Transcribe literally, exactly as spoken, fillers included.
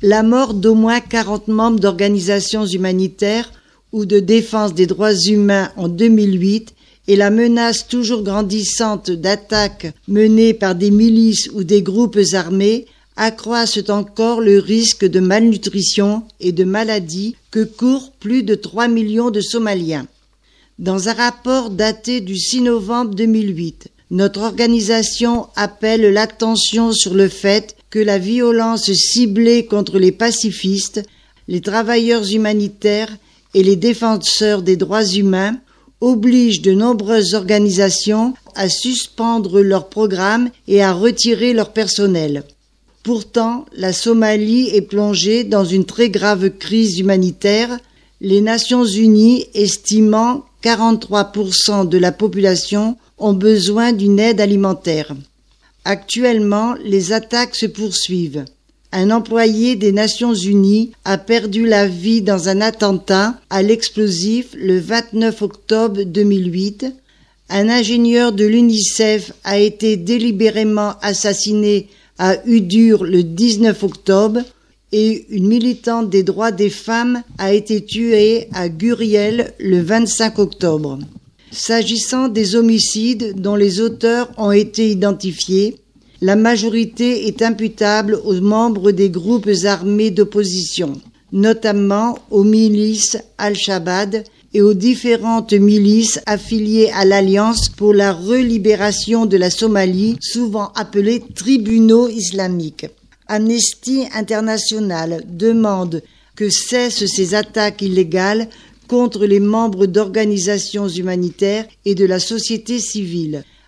la mort d'au moins quarante membres d'organisations humanitaires ou de défense des droits humains en deux mille huit et la menace toujours grandissante d'attaques menées par des milices ou des groupes armés accroissent encore le risque de malnutrition et de maladies que courent plus de trois millions de Somaliens. Dans un rapport daté du six novembre deux mille huit, notre organisation appelle l'attention sur le fait que la violence ciblée contre les pacifistes, les travailleurs humanitaires et les défenseurs des droits humains oblige de nombreuses organisations à suspendre leurs programmes et à retirer leur personnel. Pourtant, la Somalie est plongée dans une très grave crise humanitaire, les Nations Unies estimant quarante-trois pour cent de la population ont besoin d'une aide alimentaire. Actuellement, les attaques se poursuivent. Un employé des Nations Unies a perdu la vie dans un attentat à l'explosif le vingt-neuf octobre deux mille huit. Un ingénieur de l'UNICEF a été délibérément assassiné à Udur le dix-neuf octobre et une militante des droits des femmes a été tuée à Guriel le vingt-cinq octobre. S'agissant des homicides dont les auteurs ont été identifiés, la majorité est imputable aux membres des groupes armés d'opposition, notamment aux milices Al-Shabaab et aux différentes milices affiliées à l'Alliance pour la relibération de la Somalie, souvent appelée tribunaux islamiques. Amnesty International demande que cessent ces attaques illégales contre les membres d'organisations humanitaires et de la société civile.